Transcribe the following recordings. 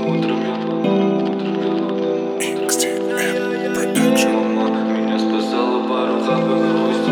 Меня спасала пару запах грусти.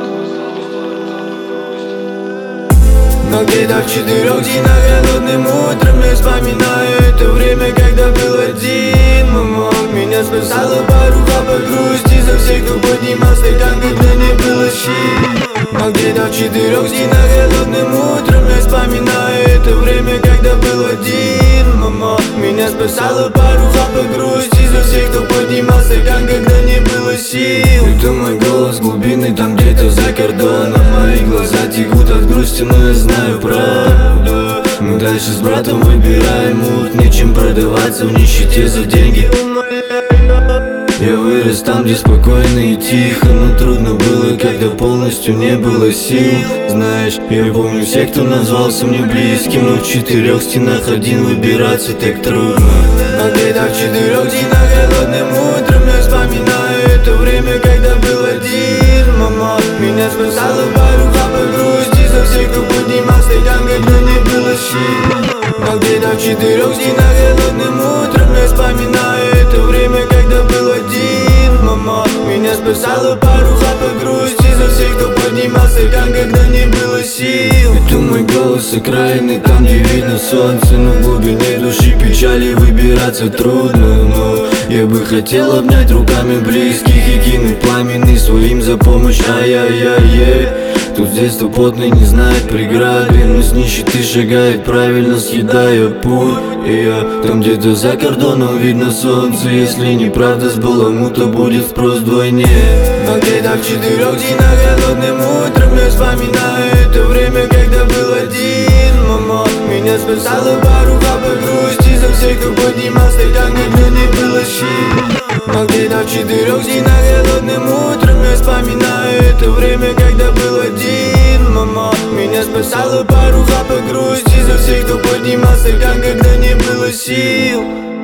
Но где-то в 4 стенах голодным утром я вспоминаю это время, когда был один. Мама, меня спасала пару запах грусти за всех, кто поднимал стакан, когда не было сил. Но где-то в 4 стенах голодным утром я вспоминаю это время, когда был один. Мама, меня спасала пару запах грусти за всех, кто поднимал стакан, когда не было сил. Это мой голос глубины, там где-то за кордоном. Мои глаза текут от грусти, но я знаю правду. Мы дальше с братом выбираем мут, нечем продаваться в нищете за деньги. Я вырос там, где спокойно и тихо, но трудно было, когда полностью не было сил. Знаешь, я помню всех, кто назвался мне близким, но в 4 стенах один выбираться так трудно. Но где-то в 4 стенах голодным утром я вспоминаю это время, когда был один. Мама, меня спасала пару запах грусти за всех, кто поднимал стакан, когда не было сил. Но где-то в 4 стенах голодным утром я вспоминаю это время, когда был один. Мама, меня спасала пару запах грусти за всех, кто поднимал стакан, когда не было сил. Это мой голос окраины, там где видно солнце, но в глубине души печали выбираться трудно. Но я бы хотел обнять руками близких и кинуть пламенный своим за помощь. Ай-яй-яй-яй. Тут с детства потный не знает преграды, но с нищеты шагает правильно, съедая путь. И я там где-то за кордоном видно солнце. Если неправда с баламу, то будет спрос вдвойне. Но где-то в 4 стенах голодным утром я вспоминаю это время, когда был один. Мама, меня спасала пару запах грусти за всех, кто поднимал стакан, когда не было сил. Но где-то в 4 стенах голодным утром я вспоминаю это время, когда был один. Мама, меня спасала пару запах грусти за всех, кто поднимал стакан, когда не было сил.